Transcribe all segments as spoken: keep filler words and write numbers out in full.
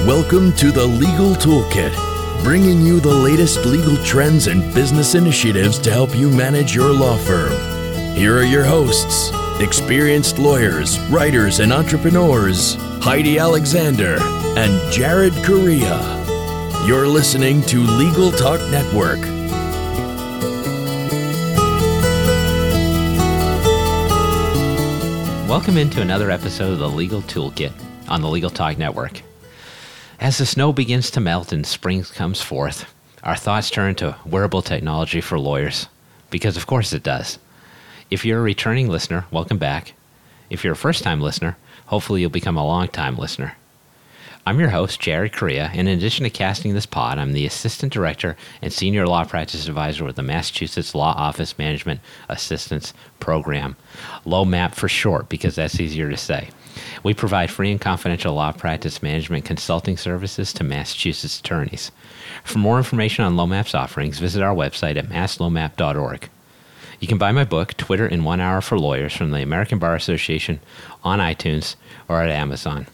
Welcome to the Legal Toolkit, bringing you the latest legal trends and business initiatives to help you manage your law firm. Here are your hosts, experienced lawyers, writers, and entrepreneurs, Heidi Alexander and Jared Correa. You're listening to Legal Talk Network. Welcome into another episode of the Legal Toolkit on the Legal Talk Network. As the snow begins to melt and spring comes forth, our thoughts turn to wearable technology for lawyers, because of course it does. If you're a returning listener, welcome back. If you're a first-time listener, hopefully you'll become a long-time listener. I'm your host, Jared Correa, and in addition to casting this pod, I'm the Assistant Director and Senior Law Practice Advisor with the Massachusetts Law Office Management Assistance Program, LOMAP for short, because that's easier to say. We provide free and confidential law practice management consulting services to Massachusetts attorneys. For more information on LOMAP's offerings, visit our website at mass lomap dot org. You can buy my book, Twitter in One Hour for Lawyers, from the American Bar Association on iTunes or at Amazon.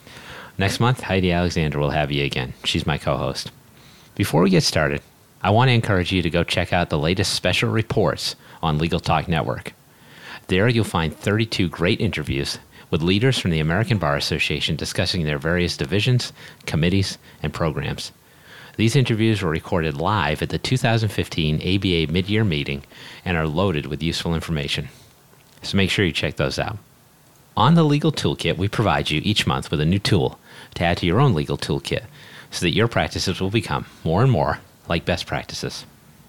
Next month, Heidi Alexander will have you again. She's my co-host. Before we get started, I want to encourage you to go check out the latest special reports on Legal Talk Network. There you'll find thirty-two great interviews with leaders from the American Bar Association discussing their various divisions, committees, and programs. These interviews were recorded live at the two thousand fifteen A B A mid-year meeting and are loaded with useful information. So make sure you check those out. On the Legal Toolkit, we provide you each month with a new tool to add to your own legal toolkit so that your practices will become more and more like best practices.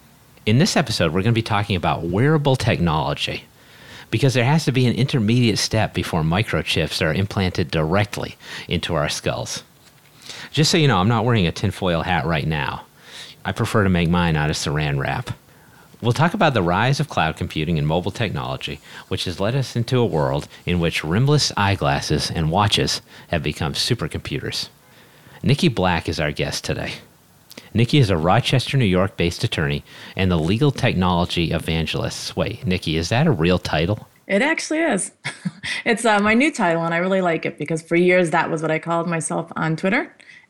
In this episode, we're going to be talking about wearable technology, because there has to be an intermediate step before microchips are implanted directly into our skulls. Just so you know, I'm not wearing a tinfoil hat right now. I prefer to make mine out of saran wrap. We'll talk about the rise of cloud computing and mobile technology, which has led us into a world in which rimless eyeglasses and watches have become supercomputers. Nikki Black is our guest today. Nikki is a Rochester, New York-based attorney and the legal technology evangelist. Wait, Nikki, is that a real title? It actually is. It's uh, my new title, and I really like it because for years that was what I called myself on Twitter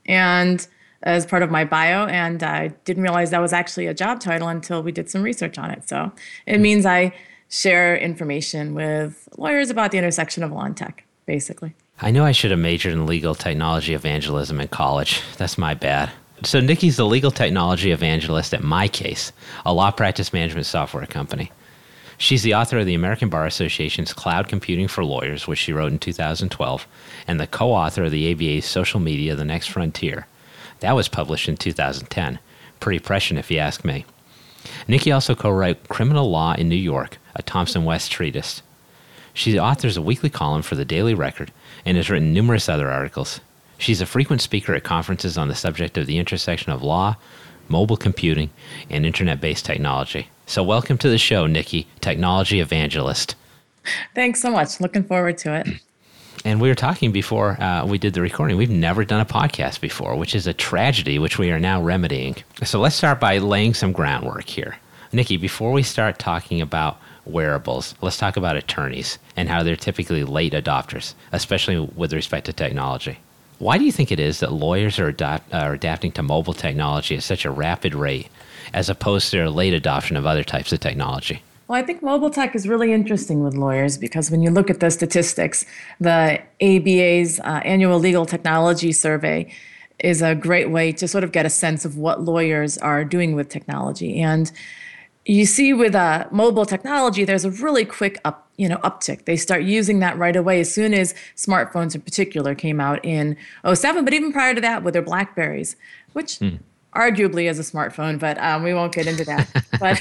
and as part of my bio, and I didn't realize that was actually a job title until we did some research on it. So it means I share information with lawyers about the intersection of law and tech, basically. I know I should have majored in legal technology evangelism in college. That's my bad. So Nikki's the legal technology evangelist at MyCase, a law practice management software company. She's the author of the American Bar Association's Cloud Computing for Lawyers, which she wrote in two thousand twelve, and the co-author of the A B A's Social Media, The Next Frontier. That was published in two thousand ten. Pretty prescient if you ask me. Nikki also co-wrote Criminal Law in New York, a Thomson West treatise. She authors a weekly column for the Daily Record and has written numerous other articles. She's a frequent speaker at conferences on the subject of the intersection of law, mobile computing, and internet-based technology. So welcome to the show, Nikki, technology evangelist. Thanks so much. Looking forward to it. And we were talking before uh, we did the recording. We've never done a podcast before, which is a tragedy, which we are now remedying. So let's start by laying some groundwork here. Nikki, before we start talking about wearables, let's talk about attorneys and how they're typically late adopters, especially with respect to technology. Why do you think it is that lawyers are, adapt, are adapting to mobile technology at such a rapid rate as opposed to their late adoption of other types of technology? Well, I think mobile tech is really interesting with lawyers because when you look at the statistics, the A B A's uh, annual legal technology survey is a great way to sort of get a sense of what lawyers are doing with technology. And you see with uh, mobile technology, there's a really quick up, you know, uptick. They start using that right away as soon as smartphones in particular came out in oh seven, but even prior to that with their BlackBerries, which hmm. arguably is a smartphone, but um, we won't get into that. But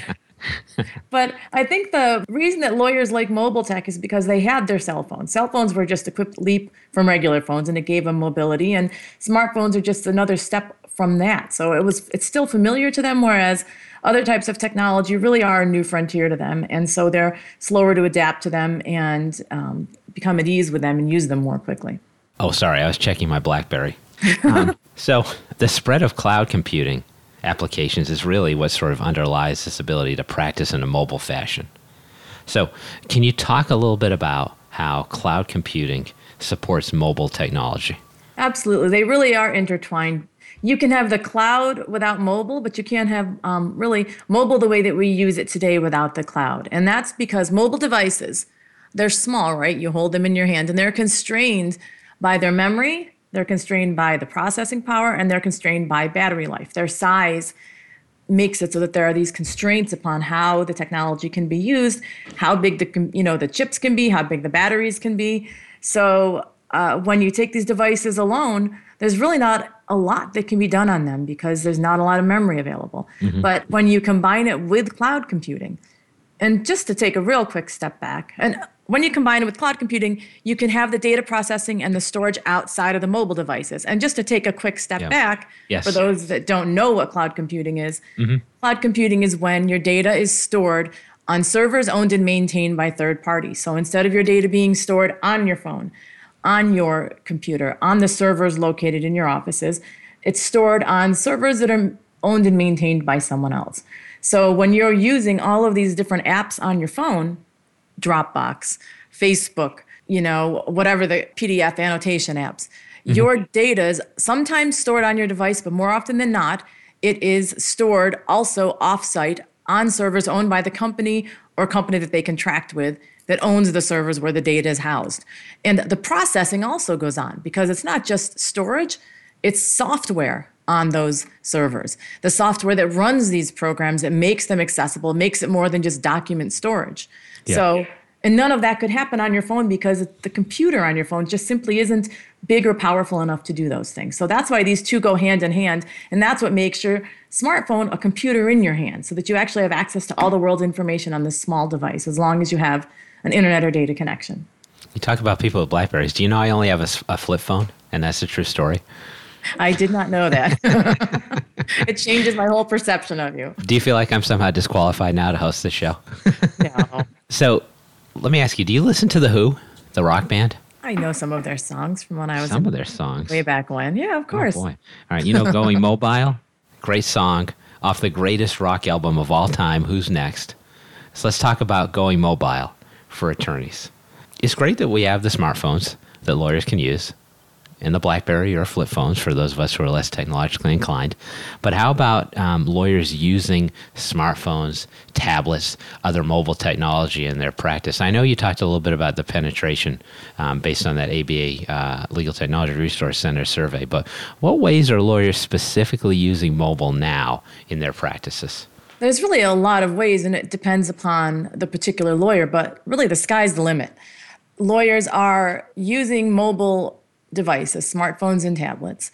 But I think the reason that lawyers like mobile tech is because they had their cell phones. Cell phones were just a quick leap from regular phones, and it gave them mobility. And smartphones are just another step from that. So it was it's still familiar to them, whereas other types of technology really are a new frontier to them. And so they're slower to adapt to them and um, become at ease with them and use them more quickly. Oh, sorry. I was checking my BlackBerry. Um, so the spread of cloud computing applications is really what sort of underlies this ability to practice in a mobile fashion. So can you talk a little bit about how cloud computing supports mobile technology? Absolutely. They really are intertwined. You can have the cloud without mobile, but you can't have um, really mobile the way that we use it today without the cloud. And that's because mobile devices, they're small, right? You hold them in your hand and they're constrained by their memory, they're constrained by the processing power, and they're constrained by battery life. Their size makes it so that there are these constraints upon how the technology can be used, how big the you know the chips can be, how big the batteries can be. So uh, when you take these devices alone, there's really not a lot that can be done on them because there's not a lot of memory available. Mm-hmm. But when you combine it with cloud computing, and just to take a real quick step back, and when you combine it with cloud computing, you can have the data processing and the storage outside of the mobile devices. And just to take a quick step yeah. back, yes. for those that don't know what cloud computing is, mm-hmm. cloud computing is when your data is stored on servers owned and maintained by third parties. So instead of your data being stored on your phone, on your computer, on the servers located in your offices, it's stored on servers that are owned and maintained by someone else. So when you're using all of these different apps on your phone, Dropbox, Facebook, you know, whatever the P D F annotation apps, mm-hmm. your data is sometimes stored on your device, but more often than not, it is stored also offsite on servers owned by the company or company that they contract with that owns the servers where the data is housed. And the processing also goes on because it's not just storage, it's software on those servers. The software that runs these programs, that makes them accessible, makes it more than just document storage. Yeah. So, and none of that could happen on your phone because the computer on your phone just simply isn't big or powerful enough to do those things. So that's why these two go hand in hand. And that's what makes your smartphone a computer in your hand so that you actually have access to all the world's information on this small device as long as you have an internet or data connection. You talk about people with BlackBerries. Do you know I only have a, a flip phone? And that's a true story. I did not know that. It changes my whole perception of you. Do you feel like I'm somehow disqualified now to host this show? No. So let me ask you, do you listen to The Who, the rock band? I know some of their songs from when I was Some of their songs. Way back when. Yeah, of course. Oh, boy. All right. You know, Going Mobile, great song off the greatest rock album of all time, Who's Next? So let's talk about Going Mobile for attorneys. It's great that we have the smartphones that lawyers can use, and the BlackBerry or flip phones for those of us who are less technologically inclined. But how about um, lawyers using smartphones, tablets, other mobile technology in their practice? I know you talked a little bit about the penetration um, based on that A B A uh, Legal Technology Resource Center survey, but what ways are lawyers specifically using mobile now in their practices? There's really a lot of ways, and it depends upon the particular lawyer, but really the sky's the limit. Lawyers are using mobile devices, smartphones and tablets,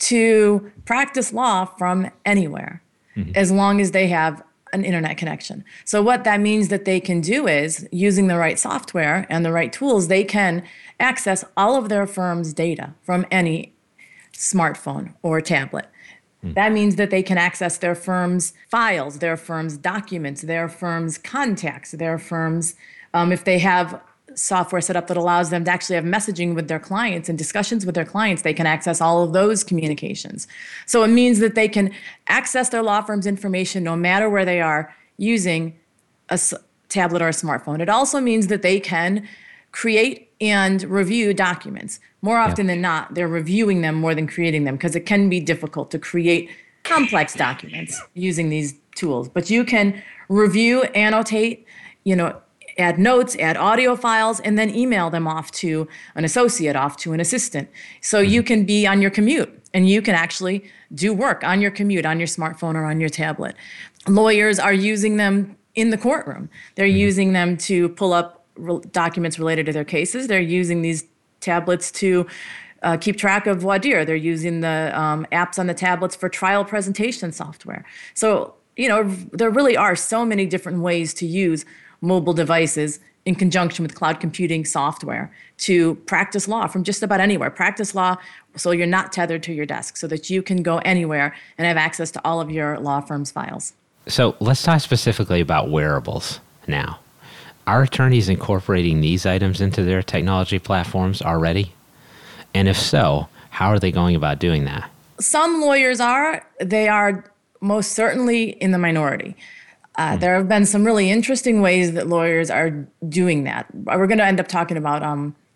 to practice law from anywhere, mm-hmm. as long as they have an internet connection. So what that means that they can do is, using the right software and the right tools, they can access all of their firm's data from any smartphone or tablet. Mm. That means that they can access their firm's files, their firm's documents, their firm's contacts, their firm's, um, if they have software set up that allows them to actually have messaging with their clients and discussions with their clients, they can access all of those communications. So it means that they can access their law firm's information no matter where they are using a s- tablet or a smartphone. It also means that they can create and review documents. More often yep. than not, they're reviewing them more than creating them because it can be difficult to create complex documents using these tools. But you can review, annotate, you know, add notes, add audio files, and then email them off to an associate, off to an assistant. So mm-hmm. you can be on your commute and you can actually do work on your commute, on your smartphone or on your tablet. Lawyers are using them in the courtroom. They're mm-hmm. using them to pull up re- documents related to their cases. They're using these tablets to uh, keep track of voir dire. They're using the um, apps on the tablets for trial presentation software. So, you know, there really are so many different ways to use mobile devices in conjunction with cloud computing software to practice law from just about anywhere. Practice law so you're not tethered to your desk, so that you can go anywhere and have access to all of your law firm's files. So let's talk specifically about wearables now. Are attorneys incorporating these items into their technology platforms already? And if so, how are they going about doing that? Some lawyers are. They are most certainly in the minority. Uh, there have been some really interesting ways that lawyers are doing that. We're going to end up talking about um,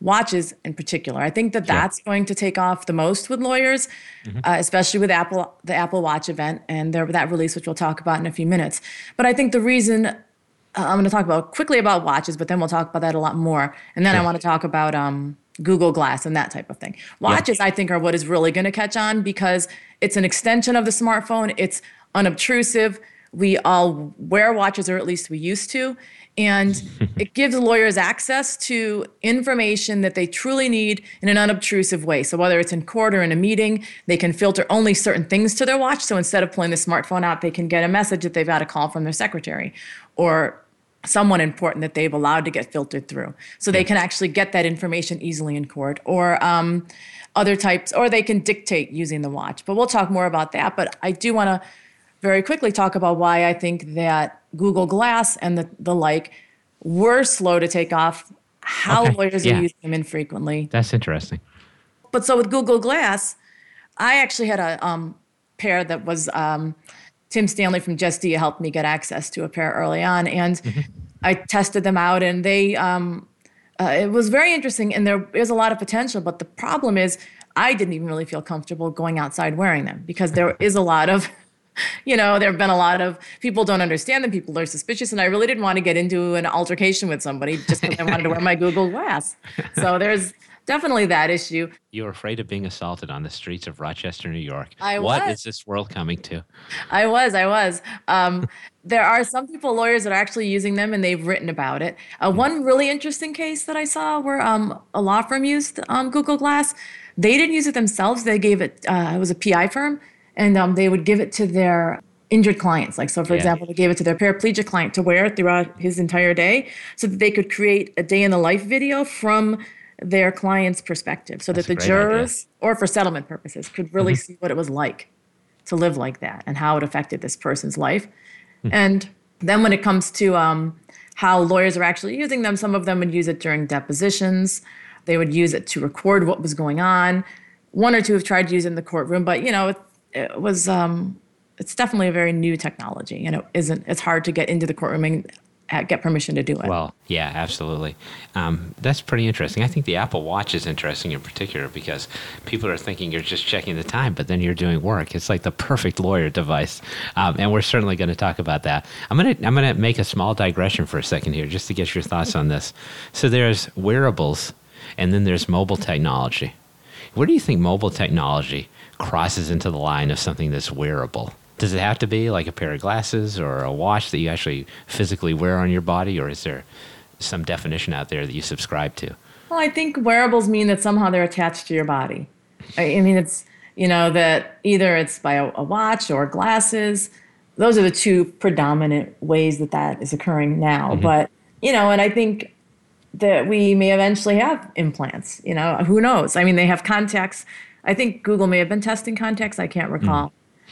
watches in particular. I think that Sure. that's going to take off the most with lawyers, mm-hmm. uh, especially with Apple, the Apple Watch event and their, that release, which we'll talk about in a few minutes. But I think the reason uh, I'm going to talk about quickly about watches, but then we'll talk about that a lot more. And then sure. I want to talk about um, Google Glass and that type of thing. Watches, yeah. I think, are what is really going to catch on because it's an extension of the smartphone. It's unobtrusive. We all wear watches, or at least we used to. And it gives lawyers access to information that they truly need in an unobtrusive way. So whether it's in court or in a meeting, they can filter only certain things to their watch. So instead of pulling the smartphone out, they can get a message that they've got a call from their secretary or someone important that they've allowed to get filtered through. So they can actually get that information easily in court, or um, other types, or they can dictate using the watch. But we'll talk more about that. But I do want to very quickly talk about why I think that Google Glass and the, the like were slow to take off, how okay. lawyers yeah. are using them infrequently. That's interesting. But so with Google Glass, I actually had a um, pair that was, um, Tim Stanley from Gestia helped me get access to a pair early on. And mm-hmm. I tested them out, and they, um, uh, it was very interesting, and there is a lot of potential. But the problem is I didn't even really feel comfortable going outside wearing them because there is a lot of You know, there have been a lot of people don't understand them. People are suspicious. And I really didn't want to get into an altercation with somebody just because I wanted to wear my Google Glass. So there's definitely that issue. You were afraid of being assaulted on the streets of Rochester, New York. I what was. is this world coming to? I was. I was. Um, there are some people, lawyers, that are actually using them, and they've written about it. Uh, one really interesting case that I saw where um, a law firm used um, Google Glass. They didn't use it themselves. They gave it, uh, it was a P I firm. And um, they would give it to their injured clients. Like, so for yeah. example, they gave it to their paraplegic client to wear throughout his entire day so that they could create a day in the life video from their client's perspective so That's that the jurors, idea. or for settlement purposes, could really mm-hmm. see what it was like to live like that and how it affected this person's life. Mm-hmm. And then when it comes to um, how lawyers are actually using them, some of them would use it during depositions. They would use it to record what was going on. One or two have tried to use it in the courtroom, but, you know, it, it was, um, it's definitely a very new technology, and it isn't, it's hard to get into the courtroom and get permission to do it. Well, yeah, absolutely. Um, that's pretty interesting. I think the Apple Watch is interesting in particular because people are thinking you're just checking the time, but then you're doing work. It's like the perfect lawyer device. Um, and we're certainly going to talk about that. I'm going to, I'm going to make a small digression for a second here just to get your thoughts on this. So there's wearables, and then there's mobile technology. Where do you think mobile technology crosses into the line of something that's wearable? Does it have to be like a pair of glasses or a watch that you actually physically wear on your body, or is there some definition out there that you subscribe to? Well, I think wearables mean that somehow they're attached to your body. I mean, it's, you know, that either it's by a, a watch or glasses. Those are the two predominant ways that that is occurring now. Mm-hmm. But, you know, and I think that we may eventually have implants, you know, who knows? I mean, they have contacts. I think Google may have been testing contacts. I can't recall. Mm.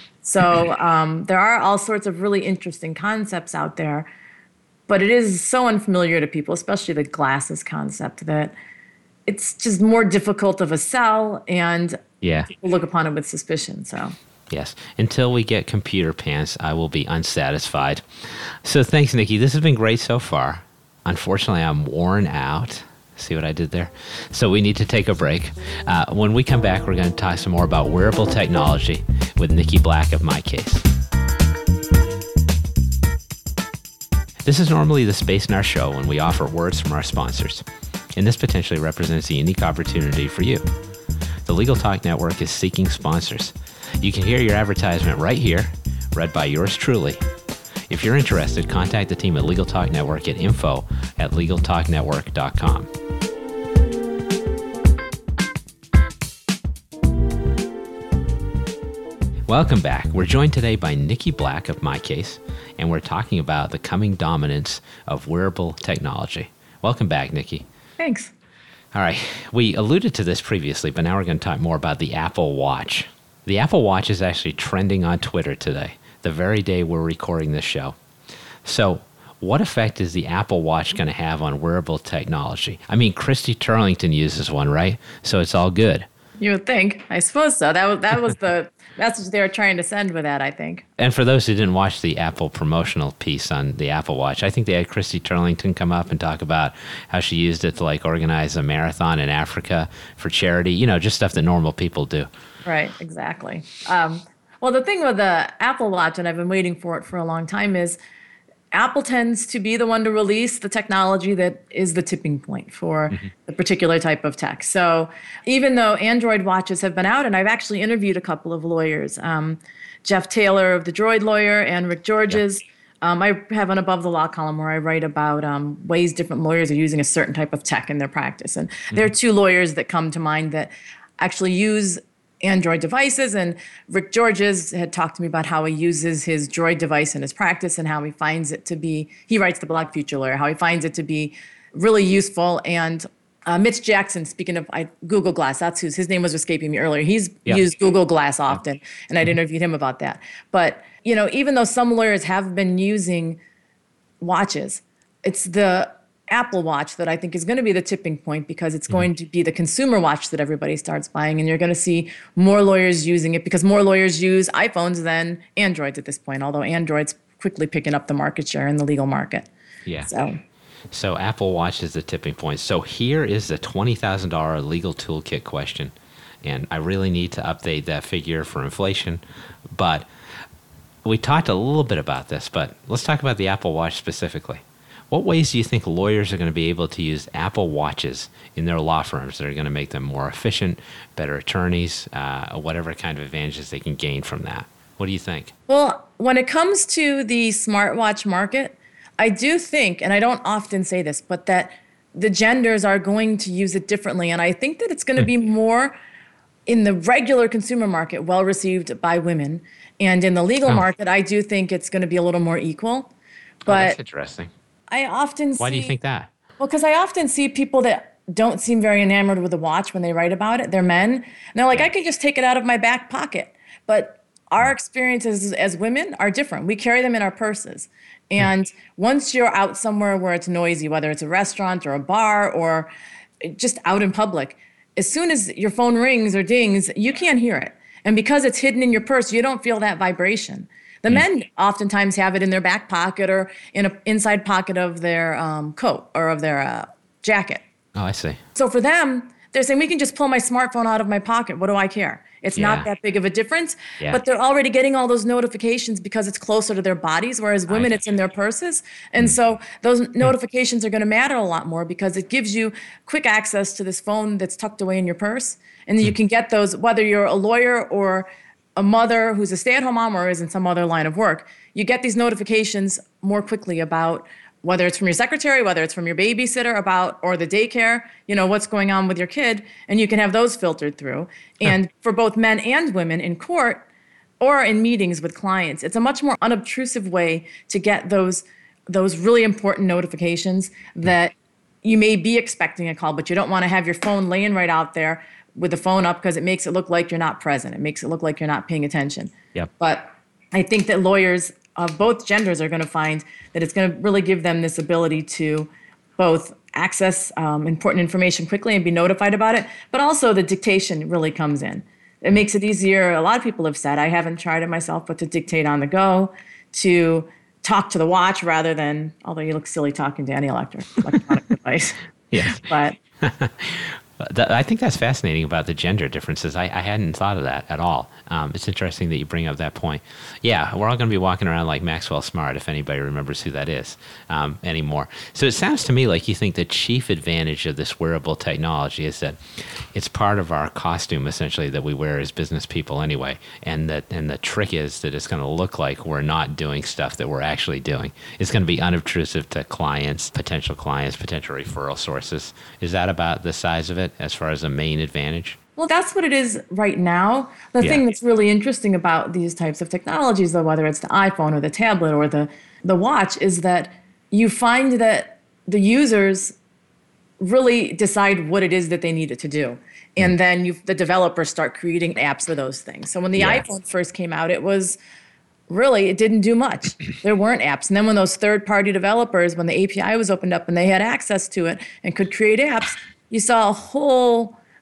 So um, there are all sorts of really interesting concepts out there, but it is so unfamiliar to people, especially the glasses concept, that it's just more difficult of a sell, and yeah. people look upon it with suspicion. So yes, until we get computer pants, I will be unsatisfied. So thanks, Nikki. This has been great so far. Unfortunately, I'm worn out. See what I did there? So we need to take a break. Uh, when we come back, we're going to talk some more about wearable technology with Nikki Black of MyCase. This is normally the space in our show when we offer words from our sponsors, and this potentially represents a unique opportunity for you. The Legal Talk Network is seeking sponsors. You can hear your advertisement right here, read by yours truly. If you're interested, contact the team at Legal Talk Network at info at legal talk network dot com. Welcome back. We're joined today by Nikki Black of MyCase, and we're talking about the coming dominance of wearable technology. Welcome back, Nikki. Thanks. All right. We alluded to this previously, but now we're going to talk more about the Apple Watch. The Apple Watch is actually trending on Twitter today, the very day we're recording this show. So what effect is the Apple Watch going to have on wearable technology? I mean, Christy Turlington uses one, right? So it's all good. You would think. I suppose so. That was that was the message they were trying to send with that, I think. And for those who didn't watch the Apple promotional piece on the Apple Watch, I think they had Christy Turlington come up and talk about how she used it to like organize a marathon in Africa for charity, you know, just stuff that normal people do. Right, exactly. Um, well, the thing with the Apple Watch, and I've been waiting for it for a long time, is Apple tends to be the one to release the technology that is the tipping point for mm-hmm. the particular type of tech. So even though Android watches have been out, and I've actually interviewed a couple of lawyers, um, Jeff Taylor of the Droid Lawyer and Rick Georges. Yeah. Um, I have an Above the Law column where I write about um, ways different lawyers are using a certain type of tech in their practice. And mm-hmm. there are two lawyers that come to mind that actually use Android devices, and Rick Georges had talked to me about how he uses his Droid device in his practice and how he finds it to be, he writes the blog Future Lawyer, how he finds it to be really useful. And uh, Mitch Jackson, speaking of I, Google Glass, that's who's, his name was escaping me earlier. He's yeah. used Google Glass often, and I'd interviewed him about that. But, you know, even though some lawyers have been using watches, it's the Apple Watch that I think is going to be the tipping point, because it's going to be the consumer watch that everybody starts buying, and you're going to see more lawyers using it because more lawyers use iPhones than Androids at this point, although Android's quickly picking up the market share in the legal market. Yeah. So, so Apple Watch is the tipping point. So here is the twenty thousand dollars legal toolkit question, and I really need to update that figure for inflation, but we talked a little bit about this, but let's talk about the Apple Watch specifically. What ways do you think lawyers are going to be able to use Apple Watches in their law firms that are going to make them more efficient, better attorneys, uh, whatever kind of advantages they can gain from that? What do you think? Well, when it comes to the smartwatch market, I do think, and I don't often say this, but that the genders are going to use it differently. And I think that it's going to be more in the regular consumer market, well received by women. And in the legal oh. market, I do think it's going to be a little more equal. But oh, that's interesting. I often see, Why do you think that? Well, because I often see people that don't seem very enamored with the watch when they write about it. They're men. And they're like, I could just take it out of my back pocket. But our experiences as women are different. We carry them in our purses. And once you're out somewhere where it's noisy, whether it's a restaurant or a bar or just out in public, as soon as your phone rings or dings, you can't hear it. And because it's hidden in your purse, you don't feel that vibration. The men oftentimes have it in their back pocket or in an inside pocket of their um, coat or of their uh, jacket. Oh, I see. So for them, they're saying, we can just pull my smartphone out of my pocket. What do I care? It's yeah. not that big of a difference. Yeah. But they're already getting all those notifications because it's closer to their bodies, whereas women, it's in their purses. And mm. so those notifications are going to matter a lot more because it gives you quick access to this phone that's tucked away in your purse. And then mm. you can get those, whether you're a lawyer or a mother who's a stay-at-home mom or is in some other line of work, you get these notifications more quickly about whether it's from your secretary, whether it's from your babysitter about, or the daycare, you know, what's going on with your kid, and you can have those filtered through. And for both men and women in court or in meetings with clients, it's a much more unobtrusive way to get those, those really important notifications that you may be expecting a call, but you don't want to have your phone laying right out there with the phone up because it makes it look like you're not present. It makes it look like you're not paying attention. Yep. But I think that lawyers of both genders are going to find that it's going to really give them this ability to both access um, important information quickly and be notified about it, but also the dictation really comes in. It makes it easier. A lot of people have said, I haven't tried it myself, but to dictate on the go, to talk to the watch rather than, although you look silly talking to any electric, electronic device. Yeah. But I think that's fascinating about the gender differences. I, I hadn't thought of that at all. Um, it's interesting that you bring up that point. Yeah, we're all going to be walking around like Maxwell Smart, if anybody remembers who that is um, anymore. So it sounds to me like you think the chief advantage of this wearable technology is that it's part of our costume, essentially, that we wear as business people anyway. And that and the trick is that it's going to look like we're not doing stuff that we're actually doing. It's going to be unobtrusive to clients, potential clients, potential referral sources. Is that about the size of it as far as a main advantage? Well, that's what it is right now. The yeah. thing that's really interesting about these types of technologies, though, whether it's the iPhone or the tablet or the, the watch, is that you find that the users really decide what it is that they need it to do. And then you, the developers start creating apps for those things. So when the yes. iPhone first came out, it was really, it didn't do much. There weren't apps. And then when those third-party developers, when the A P I was opened up and they had access to it and could create apps, you saw a whole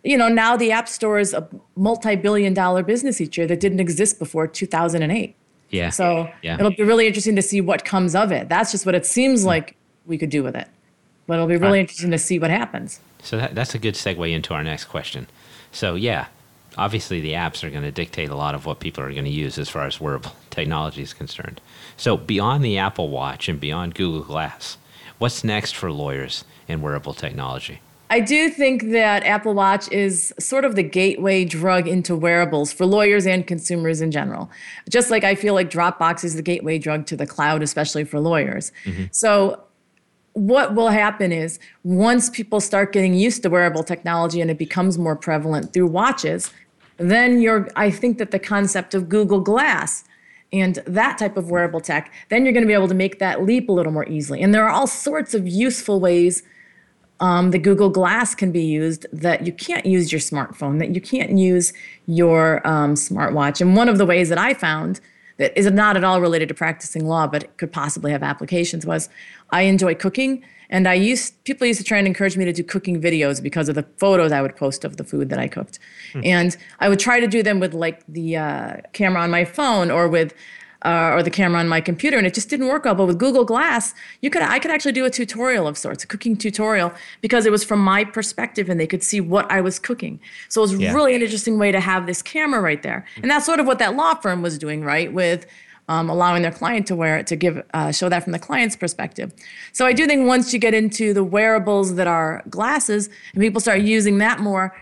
you know, now the App Store is a multi-billion dollar business each year that didn't exist before two thousand eight. Yeah. So yeah. it'll be really interesting to see what comes of it. That's just what it seems like we could do with it. But it'll be really Right. interesting to see what happens. So that, that's a good segue into our next question. So yeah, obviously the apps are going to dictate a lot of what people are going to use as far as wearable technology is concerned. So beyond the Apple Watch and beyond Google Glass, what's next for lawyers in wearable technology? I do think that Apple Watch is sort of the gateway drug into wearables for lawyers and consumers in general. Just like I feel like Dropbox is the gateway drug to the cloud, especially for lawyers. Mm-hmm. So what will happen is once people start getting used to wearable technology and it becomes more prevalent through watches, then you're, I think that the concept of Google Glass and that type of wearable tech, then you're going to be able to make that leap a little more easily. And there are all sorts of useful ways Um, the Google Glass can be used that you can't use your smartphone, that you can't use your um, smartwatch. And one of the ways that I found that is not at all related to practicing law, but it could possibly have applications, was I enjoy cooking. And I used people used to try and encourage me to do cooking videos because of the photos I would post of the food that I cooked. Hmm. And I would try to do them with like the uh, camera on my phone or with Uh, or the camera on my computer, and it just didn't work well. But with Google Glass, you could I could actually do a tutorial of sorts, a cooking tutorial, because it was from my perspective, and they could see what I was cooking. So it was Yeah. really an interesting way to have this camera right there, and that's sort of what that law firm was doing, right, with um, allowing their client to wear it to give uh, show that from the client's perspective. So I do think once you get into the wearables that are glasses, and people start using that more,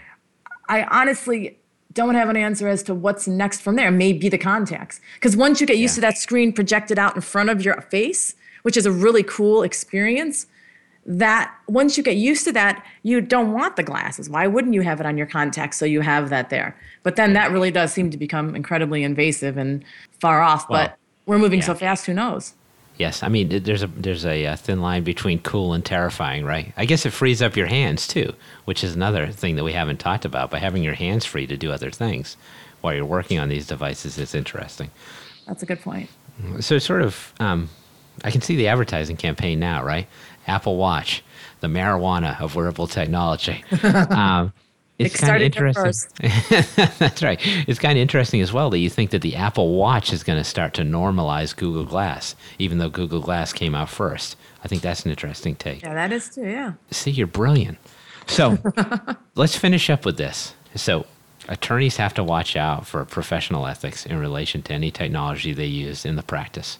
I honestly don't have an answer as to what's next from there. Maybe the contacts. Because once you get used Yeah. to that screen projected out in front of your face, which is a really cool experience, that once you get used to that, you don't want the glasses. Why wouldn't you have it on your contacts so you have that there? But then that really does seem to become incredibly invasive and far off. Well, but we're moving yeah. so fast, who knows? Yes, I mean there's a there's a, a thin line between cool and terrifying, right? I guess it frees up your hands too, which is another thing that we haven't talked about. By having your hands free to do other things while you're working on these devices is interesting. That's a good point. So it's sort of, um, I can see the advertising campaign now, right? Apple Watch, the marijuana of wearable technology. Um, It's It kind of started interesting. That's right. It's kind of interesting as well that you think that the Apple Watch is going to start to normalize Google Glass, even though Google Glass came out first. I think that's an interesting take. Yeah, that is too, yeah. See, you're brilliant. So let's finish up with this. So attorneys have to watch out for professional ethics in relation to any technology they use in the practice.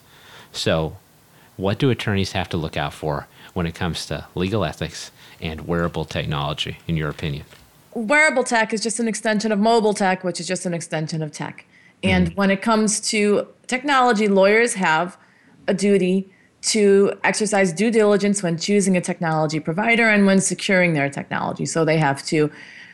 So what do attorneys have to look out for when it comes to legal ethics and wearable technology, in your opinion? Wearable tech is just an extension of mobile tech, which is just an extension of tech. And mm-hmm. when it comes to technology, lawyers have a duty to exercise due diligence when choosing a technology provider and when securing their technology. So they have to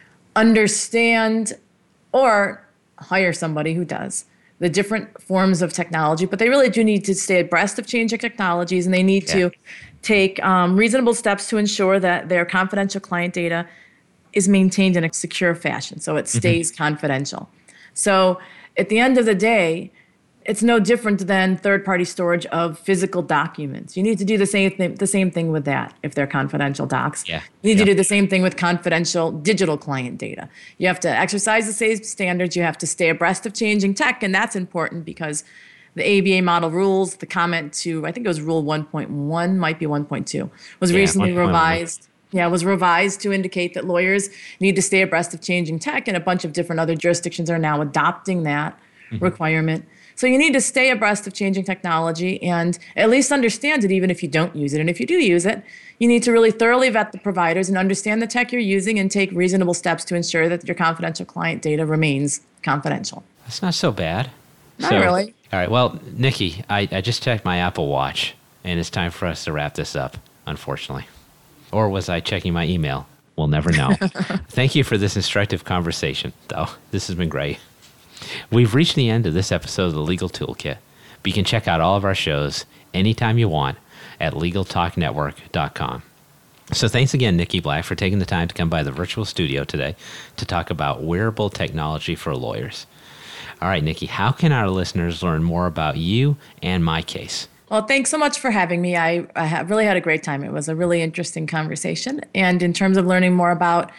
understand or hire somebody who does the different forms of technology, but they really do need to stay abreast of changing technologies, and they need yeah. to take um, reasonable steps to ensure that their confidential client data is maintained in a secure fashion, so it stays mm-hmm. confidential. So at the end of the day, it's no different than third-party storage of physical documents. You need to do the same thing, the same thing with that if they're confidential docs. Yeah. You need yep. to do the same thing with confidential digital client data. You have to exercise the same standards. You have to stay abreast of changing tech, and that's important because the A B A model rules, the comment to, I think it was Rule one point one, might be one point two, was yeah, recently revised. Yeah, was revised to indicate that lawyers need to stay abreast of changing tech, and a bunch of different other jurisdictions are now adopting that mm-hmm. requirement. So you need to stay abreast of changing technology and at least understand it even if you don't use it. And if you do use it, you need to really thoroughly vet the providers and understand the tech you're using and take reasonable steps to ensure that your confidential client data remains confidential. That's not so bad. Not so, really. All right. Well, Nikki, I, I just checked my Apple Watch, and it's time for us to wrap this up, unfortunately. Or was I checking my email? We'll never know. Thank you for this instructive conversation, though. This has been great. We've reached the end of this episode of the Legal Toolkit, but you can check out all of our shows anytime you want at legal talk network dot com. So thanks again, Nikki Black, for taking the time to come by the virtual studio today to talk about wearable technology for lawyers. All right, Nikki, how can our listeners learn more about you and MyCase? Well, thanks so much for having me. I, I have really had a great time. It was a really interesting conversation. And in terms of learning more about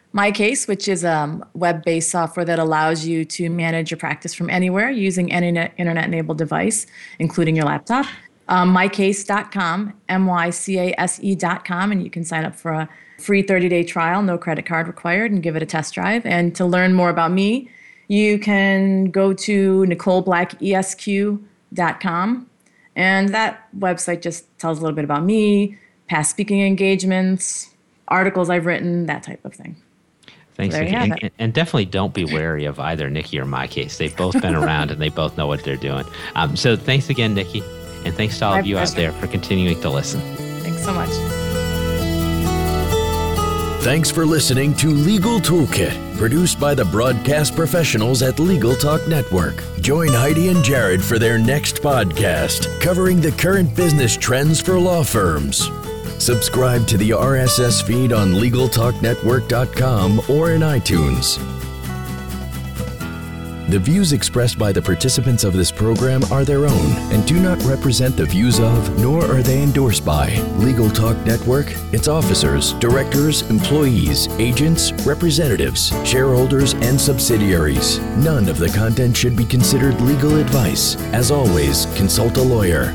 MyCase, which is a web-based software that allows you to manage your practice from anywhere using any internet-enabled device, including your laptop. Um, my case dot com, M Y C A S E dot com, and you can sign up for a free thirty-day trial, no credit card required, and give it a test drive. And to learn more about me, you can go to Nicole Black E S Q dot com, and that website just tells a little bit about me, past speaking engagements, articles I've written, that type of thing. Thanks, So Nikki. And, and definitely don't be wary of either Nikki or MyCase. They've both been around and they both know what they're doing. Um, so thanks again, Nikki. And thanks to all My of you pleasure. out there for continuing to listen. Thanks so much. Thanks for listening to Legal Toolkit, produced by the broadcast professionals at Legal Talk Network. Join Heidi and Jared for their next podcast, covering the current business trends for law firms. Subscribe to the R S S feed on legal talk network dot com or in iTunes. The views expressed by the participants of this program are their own and do not represent the views of, nor are they endorsed by, Legal Talk Network, its officers, directors, employees, agents, representatives, shareholders, and subsidiaries. None of the content should be considered legal advice. As always, consult a lawyer.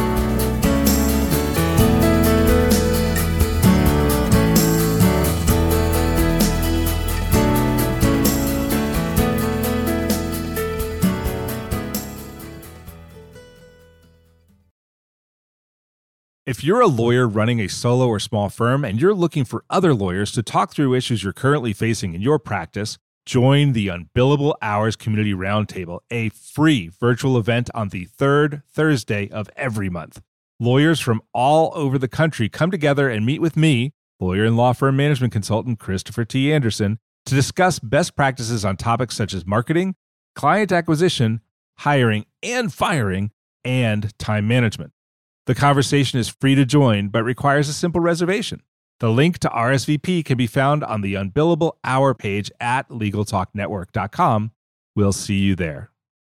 If you're a lawyer running a solo or small firm and you're looking for other lawyers to talk through issues you're currently facing in your practice, join the Unbillable Hours Community Roundtable, a free virtual event on the third Thursday of every month. Lawyers from all over the country come together and meet with me, lawyer and law firm management consultant Christopher T. Anderson, to discuss best practices on topics such as marketing, client acquisition, hiring and firing, and time management. The conversation is free to join, but requires a simple reservation. The link to R S V P can be found on the Unbillable Hour page at legal talk network dot com. We'll see you there.